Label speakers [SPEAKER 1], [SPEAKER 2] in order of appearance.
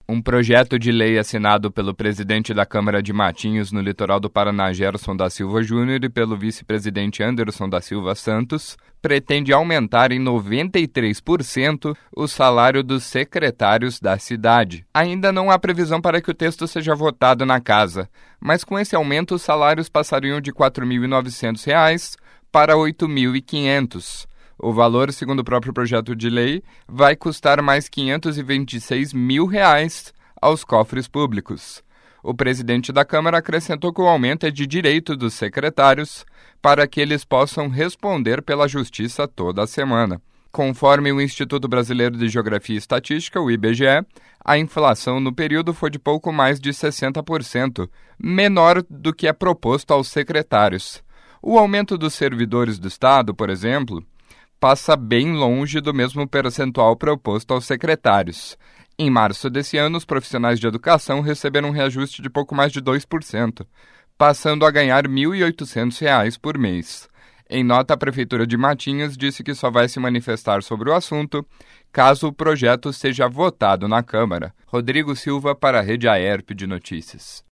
[SPEAKER 1] Um projeto de lei assinado pelo presidente da Câmara de Matinhos, no litoral do Paraná, Gerson da Silva Júnior, e pelo vice-presidente Anderson da Silva Santos, pretende aumentar em 93% o salário dos secretários da cidade. Ainda não há previsão para que o texto seja votado na casa, mas com esse aumento os salários passariam de R$ 4.900 para R$ 8.500. O valor, segundo o próprio projeto de lei, vai custar mais R$ 526 mil aos cofres públicos. O presidente da Câmara acrescentou que o aumento é de direito dos secretários para que eles possam responder pela Justiça toda a semana. Conforme o Instituto Brasileiro de Geografia e Estatística, o IBGE, a inflação no período foi de pouco mais de 60%, menor do que é proposto aos secretários. O aumento dos servidores do Estado, por exemplo, passa bem longe do mesmo percentual proposto aos secretários. Em março desse ano, os profissionais de educação receberam um reajuste de pouco mais de 2%, passando a ganhar R$ 1.800 por mês. Em nota, a Prefeitura de Matinhos disse que só vai se manifestar sobre o assunto caso o projeto seja votado na Câmara. Rodrigo Silva para a Rede Aerp de Notícias.